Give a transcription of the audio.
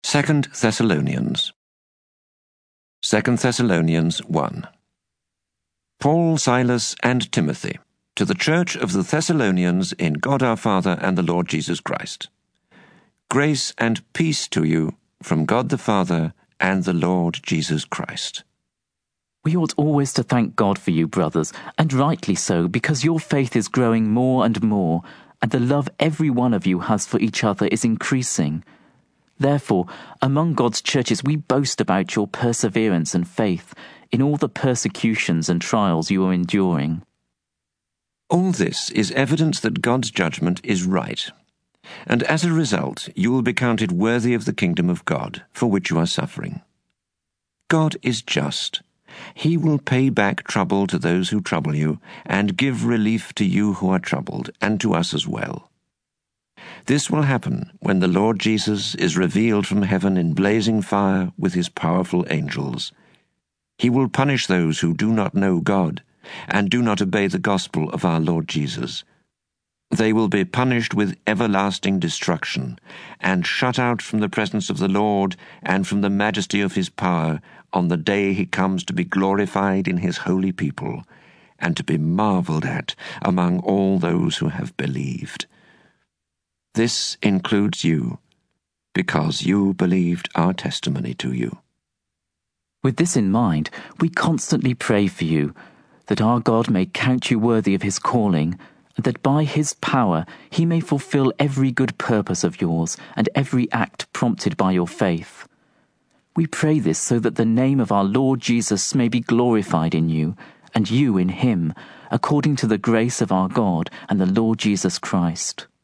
2 Thessalonians 2 Thessalonians 1 Paul, Silas, and Timothy, to the church of the Thessalonians in God our Father and the Lord Jesus Christ. Grace and peace to you from God the Father and the Lord Jesus Christ. We ought always to thank God for you, brothers, and rightly so, because your faith is growing more and more, and the love every one of you has for each other is increasing. Therefore, among God's churches we boast about your perseverance and faith in all the persecutions and trials you are enduring. All this is evidence that God's judgment is right, and as a result you will be counted worthy of the kingdom of God, for which you are suffering. God is just. He will pay back trouble to those who trouble you, and give relief to you who are troubled, and to us as well. This will happen when the Lord Jesus is revealed from heaven in blazing fire with his powerful angels. He will punish those who do not know God, and do not obey the gospel of our Lord Jesus. They will be punished with everlasting destruction, and shut out from the presence of the Lord and from the majesty of his power on the day he comes to be glorified in his holy people, and to be marveled at among all those who have believed. This includes you, because you believed our testimony to you. With this in mind, we constantly pray for you, that our God may count you worthy of his calling, and that by his power he may fulfill every good purpose of yours and every act prompted by your faith. We pray this so that the name of our Lord Jesus may be glorified in you, and you in him, according to the grace of our God and the Lord Jesus Christ.